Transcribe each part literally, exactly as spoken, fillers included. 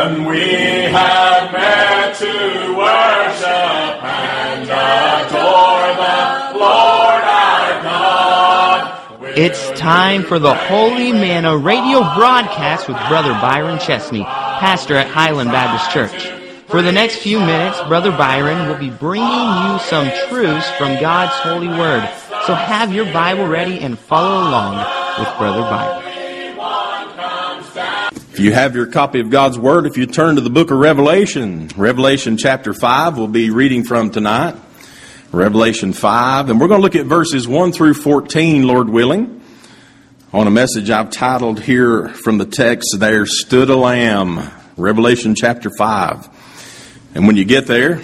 When we have met to worship and adore the Lord our God. It's time for the Holy Manna radio broadcast with Brother Byron Chesney, pastor at Highland Baptist Church. For the next few minutes, Brother Byron will be bringing you some truths from God's holy word. So have your Bible ready and follow along with Brother Byron. If you have your copy of God's Word, if you turn to the book of Revelation, Revelation chapter five, we'll be reading from tonight. Revelation five, and we're going to look at verses one through fourteen, Lord willing, on a message I've titled here from the text, There Stood a Lamb, Revelation chapter five. And when you get there,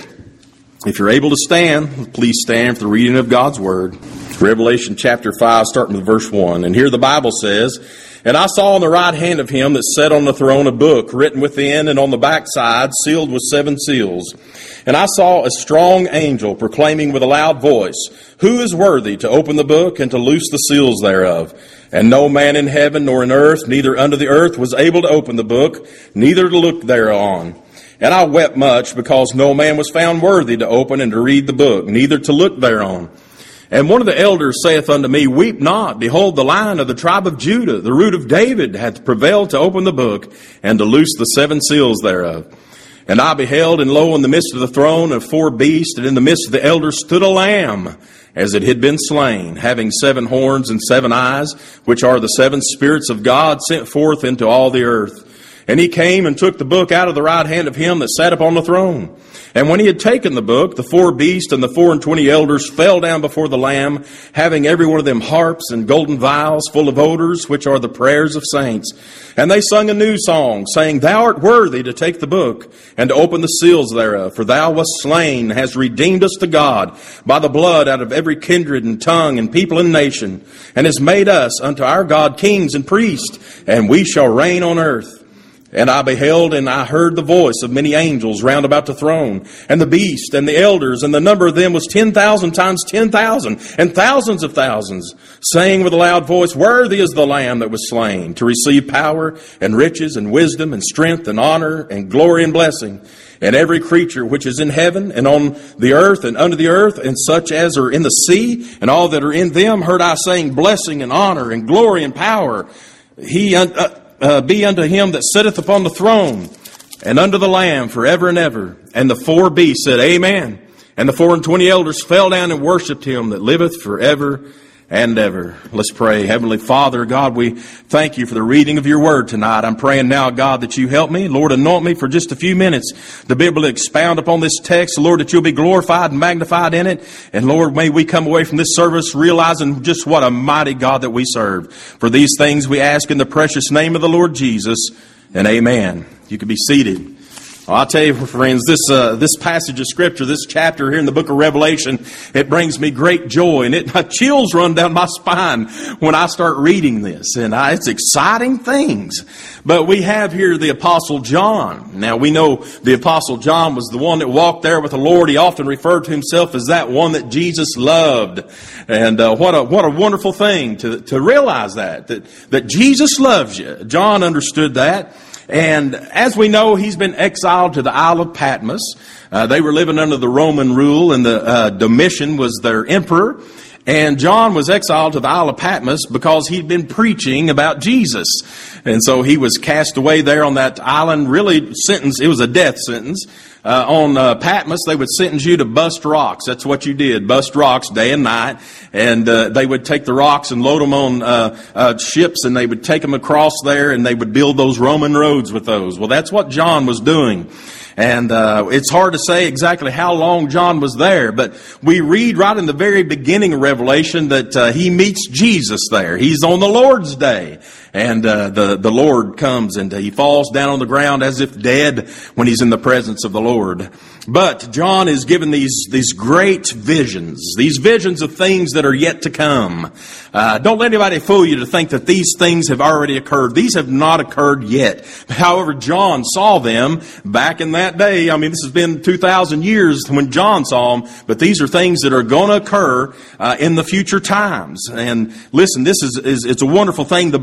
if you're able to stand, please stand for the reading of God's Word. Revelation chapter five, starting with verse one. And here the Bible says, And I saw on the right hand of him that sat on the throne a book written within and on the backside, sealed with seven seals. And I saw a strong angel proclaiming with a loud voice, Who is worthy to open the book and to loose the seals thereof? And no man in heaven nor in earth, neither under the earth, was able to open the book, neither to look thereon. And I wept much, because no man was found worthy to open and to read the book, neither to look thereon. And one of the elders saith unto me, Weep not, behold, the Lion of the tribe of Judah, the root of David, hath prevailed to open the book, and to loose the seven seals thereof. And I beheld, and lo, in the midst of the throne of four beasts, and in the midst of the elders stood a lamb, as it had been slain, having seven horns and seven eyes, which are the seven spirits of God sent forth into all the earth. And he came and took the book out of the right hand of him that sat upon the throne. And when he had taken the book, the four beasts and the four and twenty elders fell down before the Lamb, having every one of them harps and golden vials full of odors, which are the prayers of saints. And they sung a new song, saying, Thou art worthy to take the book and to open the seals thereof. For thou wast slain, hast redeemed us to God by the blood out of every kindred and tongue and people and nation, and hast made us unto our God kings and priests, and we shall reign on earth. And I beheld, and I heard the voice of many angels round about the throne, and the beast, and the elders, and the number of them was ten thousand times ten thousand, and thousands of thousands, saying with a loud voice, Worthy is the Lamb that was slain, to receive power, and riches, and wisdom, and strength, and honor, and glory, and blessing. And every creature which is in heaven, and on the earth, and under the earth, and such as are in the sea, and all that are in them, heard I saying, Blessing, and honor, and glory, and power, He... Uh, Uh, be unto him that sitteth upon the throne, and unto the Lamb forever and ever. And the four beasts said, Amen. And the four and twenty elders fell down and worshipped him that liveth forever and ever. Let's pray. Heavenly Father, God, we thank you for the reading of your word tonight. I'm praying now, God, that you help me. Lord, anoint me for just a few minutes to be able to expound upon this text. Lord, that you'll be glorified and magnified in it. And Lord, may we come away from this service realizing just what a mighty God that we serve. For these things we ask in the precious name of the Lord Jesus. And amen. You can be seated. Well, I'll tell you, friends, this uh, this passage of Scripture, this chapter here in the book of Revelation, it brings me great joy, and it, my chills run down my spine when I start reading this, and I, it's exciting things. But we have here the Apostle John. Now, we know the Apostle John was the one that walked there with the Lord. He often referred to himself as that one that Jesus loved. And uh, what a what a wonderful thing to to realize that, that, that Jesus loves you. John understood that. And as we know, he's been exiled to the Isle of Patmos. Uh, they were living under the Roman rule, and the uh, Domitian was their emperor. And John was exiled to the Isle of Patmos because he'd been preaching about Jesus. And so he was cast away there on that island, really sentenced, it was a death sentence. Uh, on uh, Patmos, they would sentence you to bust rocks. That's what you did, bust rocks day and night. And uh, they would take the rocks and load them on uh, uh, ships, and they would take them across there, and they would build those Roman roads with those. Well, that's what John was doing. And uh, it's hard to say exactly how long John was there, but we read right in the very beginning of Revelation that uh, he meets Jesus there. He's on the Lord's Day. And uh, the, the Lord comes and he falls down on the ground as if dead when he's in the presence of the Lord. But John is given these, these great visions, these visions of things that are yet to come. Uh, don't let anybody fool you to think that these things have already occurred. These have not occurred yet. However, John saw them back in that day. I mean, this has been two thousand years when John saw them, but these are things that are going to occur uh, in the future times. And listen, this is, is it's a wonderful thing. The book of Revelation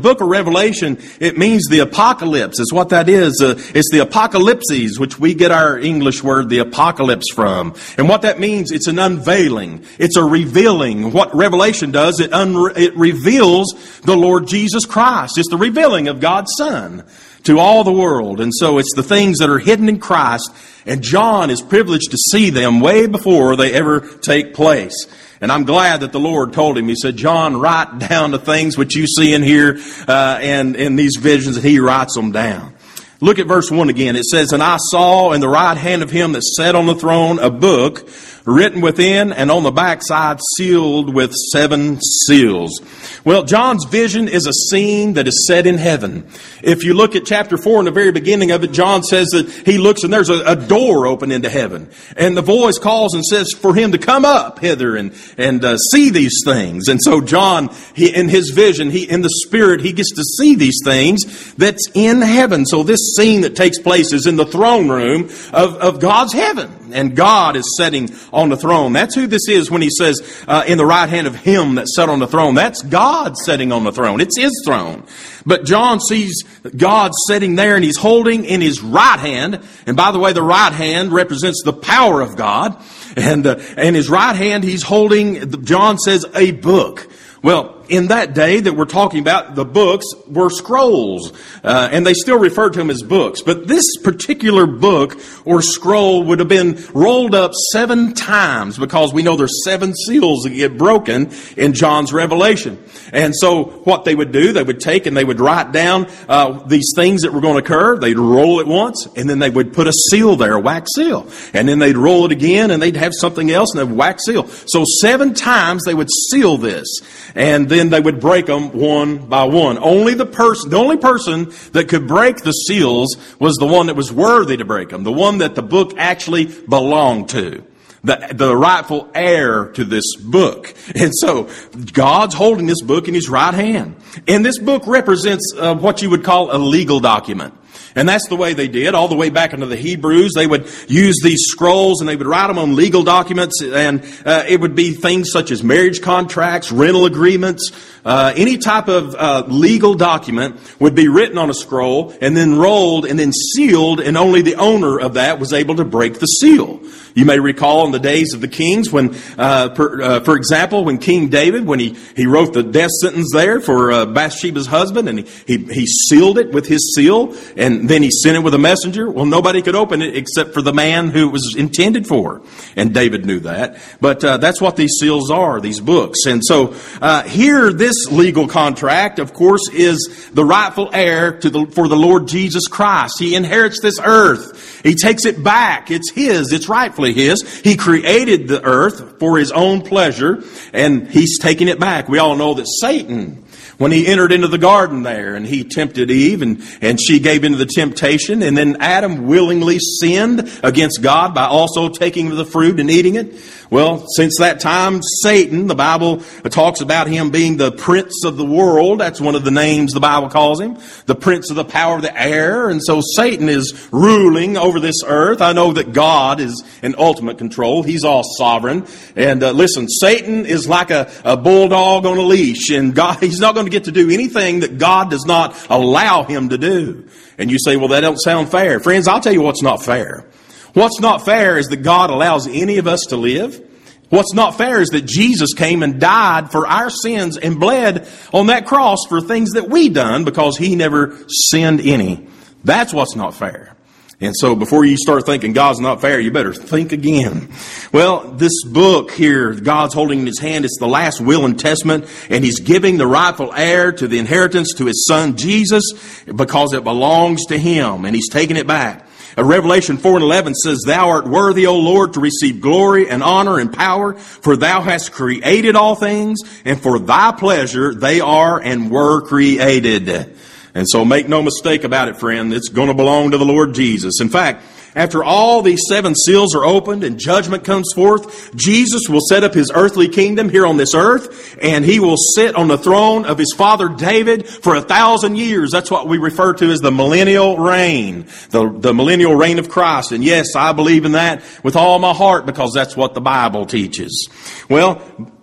Revelation, it means the apocalypse. It's what that is. Uh, it's the apocalypses, which we get our English word, the apocalypse, from. And what that means, it's an unveiling. It's a revealing. What Revelation does, it, un- it reveals the Lord Jesus Christ. It's the revealing of God's Son to all the world. And so it's the things that are hidden in Christ, and John is privileged to see them way before they ever take place. And I'm glad that the Lord told him, he said, John, write down the things which you see in here, uh, and in these visions, that he writes them down. Look at verse one again. It says, and I saw in the right hand of him that sat on the throne a book written within and on the backside sealed with seven seals. Well, John's vision is a scene that is set in heaven. If you look at chapter four, in the very beginning of it, John says that he looks and there's a, a door open into heaven. And the voice calls and says for him to come up hither and, and uh, see these things. And so John, he, in his vision, he in the Spirit, he gets to see these things that's in heaven. So this scene that takes place is in the throne room of, of God's heaven. And God is sitting on the throne. That's who this is when he says, uh, in the right hand of him that sat on the throne. That's God sitting on the throne. It's his throne. But John sees God sitting there, and he's holding in his right hand. And by the way, the right hand represents the power of God. And uh, in his right hand, he's holding, John says, a book. Well, in that day that we're talking about, the books were scrolls, uh, and they still referred to them as books. But this particular book or scroll would have been rolled up seven times, because we know there's seven seals that get broken in John's Revelation. And so what they would do, they would take and they would write down uh, these things that were going to occur. They'd roll it once, and then they would put a seal there, a wax seal. And then they'd roll it again, and they'd have something else, and they'd wax seal. So seven times they would seal this. And then they would break them one by one. Only the person, the only person that could break the seals was the one that was worthy to break them. The one that the book actually belonged to. The, the rightful heir to this book. And so, God's holding this book in his right hand. And this book represents uh, what you would call a legal document. And that's the way they did. All the way back into the Hebrews, they would use these scrolls and they would write them on legal documents. And uh, it would be things such as marriage contracts, rental agreements, uh, any type of uh, legal document would be written on a scroll and then rolled and then sealed, and only the owner of that was able to break the seal. You may recall in the days of the kings when, uh, per, uh, for example, when King David, when he, he wrote the death sentence there for uh, Bathsheba's husband, and he, he, he sealed it with his seal, and then he sent it with a messenger. Well, nobody could open it except for the man who it was intended for. And David knew that. But uh, that's what these seals are, these books. And so uh, here, this legal contract, of course, is the rightful heir to the, for the Lord Jesus Christ. He inherits this earth. He takes it back. It's his. It's rightfully his. He created the earth for his own pleasure, and he's taking it back. We all know that Satan, when he entered into the garden there and he tempted Eve and, and she gave into the temptation, and then Adam willingly sinned against God by also taking the fruit and eating it. Well, since that time, Satan, the Bible talks about him being the prince of the world. That's one of the names the Bible calls him. The prince of the power of the air. And so Satan is ruling over this earth. I know that God is in ultimate control. He's all sovereign. And uh, listen, Satan is like a, a bulldog on a leash. And God, he's not going to get to do anything that God does not allow him to do. And you say, well, that don't sound fair. Friends, I'll tell you what's not fair. What's not fair is that God allows any of us to live. What's not fair is that Jesus came and died for our sins and bled on that cross for things that we done because he never sinned any. That's what's not fair. And so before you start thinking God's not fair, you better think again. Well, this book here, God's holding in his hand, it's the last will and testament, and he's giving the rightful heir to the inheritance to his son Jesus because it belongs to him, and he's taking it back. Revelation four and eleven says, Thou art worthy, O Lord, to receive glory and honor and power, for thou hast created all things, and for thy pleasure they are and were created. And so make no mistake about it, friend, it's going to belong to the Lord Jesus. In fact, after all these seven seals are opened and judgment comes forth, Jesus will set up his earthly kingdom here on this earth, and he will sit on the throne of his father David for a thousand years. That's what we refer to as the millennial reign, the, the millennial reign of Christ. And yes, I believe in that with all my heart because that's what the Bible teaches. Well,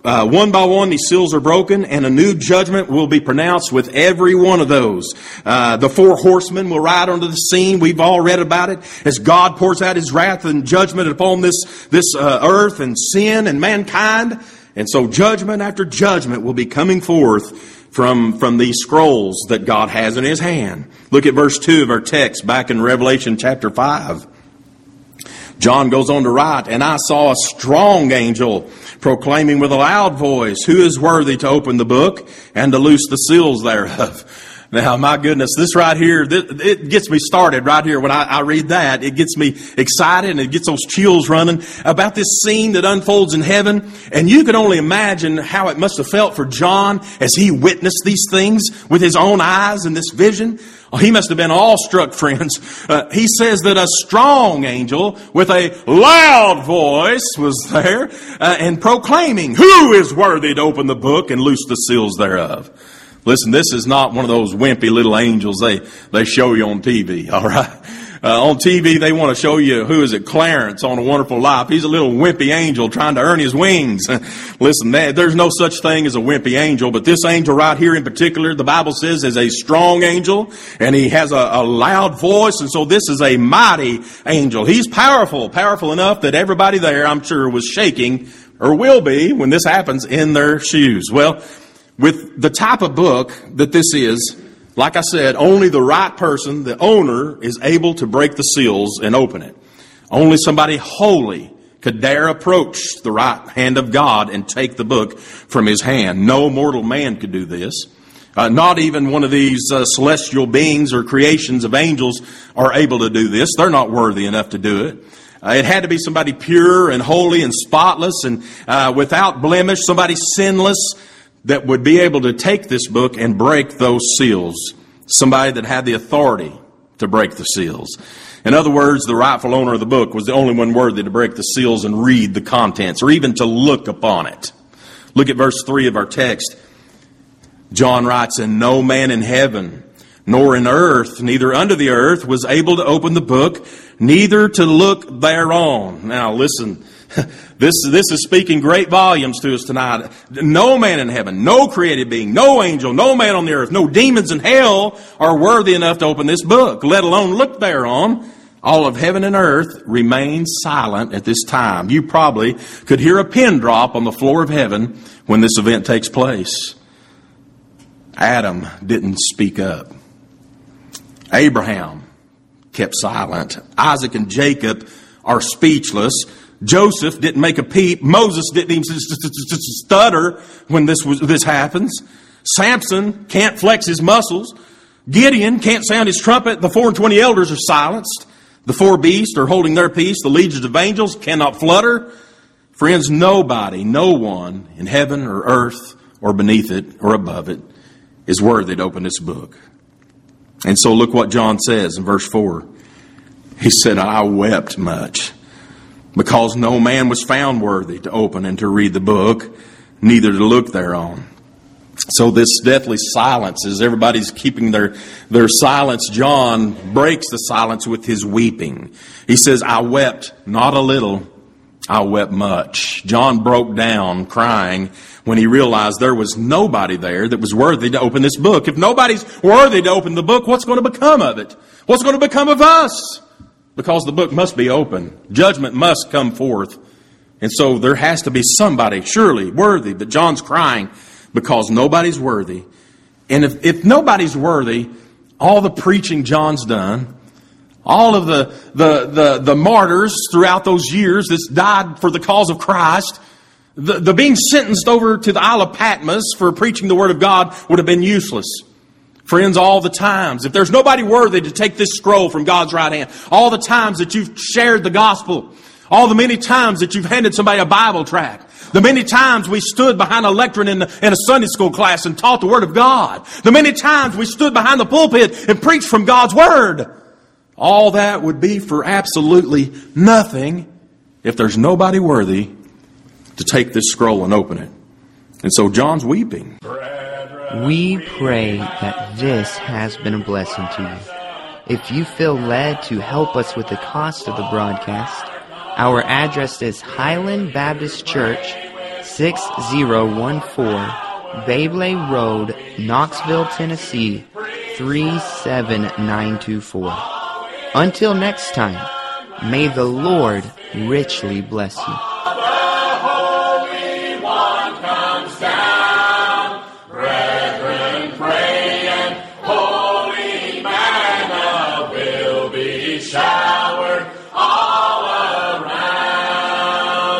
Uh, one by one, these seals are broken, and a new judgment will be pronounced with every one of those. Uh, the four horsemen will ride onto the scene. We've all read about it as God pours out His wrath and judgment upon this this uh, earth and sin and mankind. And so, judgment after judgment will be coming forth from from these scrolls that God has in His hand. Look at verse two of our text back in Revelation chapter five. John goes on to write, "And I saw a strong angel proclaiming with a loud voice, 'Who is worthy to open the book and to loose the seals thereof?'" Now, my goodness, this right here, it gets me started right here. When I, I read that, it gets me excited and it gets those chills running about this scene that unfolds in heaven. And you can only imagine how it must have felt for John as he witnessed these things with his own eyes in this vision. Oh, he must have been awestruck, friends. Uh, he says that a strong angel with a loud voice was there uh, and proclaiming, "Who is worthy to open the book and loose the seals thereof?" Listen, this is not one of those wimpy little angels they, they show you on T V, all right? Uh, on T V, they want to show you, who is it, Clarence on A Wonderful Life. He's a little wimpy angel trying to earn his wings. Listen, there's no such thing as a wimpy angel, but this angel right here in particular, the Bible says, is a strong angel, and he has a, a loud voice, and so this is a mighty angel. He's powerful, powerful enough that everybody there, I'm sure, was shaking, or will be, when this happens, in their shoes. Well, with the type of book that this is, like I said, only the right person, the owner, is able to break the seals and open it. Only somebody holy could dare approach the right hand of God and take the book from His hand. No mortal man could do this. Uh, not even one of these uh, celestial beings or creations of angels are able to do this. They're not worthy enough to do it. Uh, it had to be somebody pure and holy and spotless and uh, without blemish, somebody sinless, that would be able to take this book and break those seals. Somebody that had the authority to break the seals. In other words, the rightful owner of the book was the only one worthy to break the seals and read the contents, or even to look upon it. Look at verse three of our text. John writes, "And no man in heaven, nor in earth, neither under the earth, was able to open the book, neither to look thereon." Now listen, This, this is speaking great volumes to us tonight. No man in heaven, no created being, no angel, no man on the earth, no demons in hell are worthy enough to open this book, let alone look thereon. All of heaven and earth remains silent at this time. You probably could hear a pin drop on the floor of heaven when this event takes place. Adam didn't speak up. Abraham kept silent. Isaac and Jacob are speechless. Joseph didn't make a peep. Moses didn't even stutter when this was, this happens. Samson can't flex his muscles. Gideon can't sound his trumpet. The four and twenty elders are silenced. The four beasts are holding their peace. The legions of angels cannot flutter. Friends, nobody, no one in heaven or earth or beneath it or above it is worthy to open this book. And so look what John says in verse four. He said, "I wept much, because no man was found worthy to open and to read the book, neither to look thereon." So this deathly silence, as everybody's keeping their, their silence, John breaks the silence with his weeping. He says, "I wept not a little, I wept much." John broke down crying when he realized there was nobody there that was worthy to open this book. If nobody's worthy to open the book, what's going to become of it? What's going to become of us? Because the book must be open. Judgment must come forth. And so there has to be somebody, surely, worthy. But John's crying because nobody's worthy. And if, if nobody's worthy, all the preaching John's done, all of the, the, the, the martyrs throughout those years that died for the cause of Christ, the, the being sentenced over to the Isle of Patmos for preaching the Word of God would have been useless. Friends, all the times, if there's nobody worthy to take this scroll from God's right hand, all the times that you've shared the gospel, all the many times that you've handed somebody a Bible tract, the many times we stood behind a lectern in, the, in a Sunday school class and taught the Word of God, the many times we stood behind the pulpit and preached from God's Word, all that would be for absolutely nothing if there's nobody worthy to take this scroll and open it. And so John's weeping. We pray that this has been a blessing to you. If you feel led to help us with the cost of the broadcast, our address is Highland Baptist Church, six zero one four, Babley Road, Knoxville, Tennessee, three seven nine two four. Until next time, may the Lord richly bless you. The Holy One comes down. Brethren, pray, and holy manna will be showered.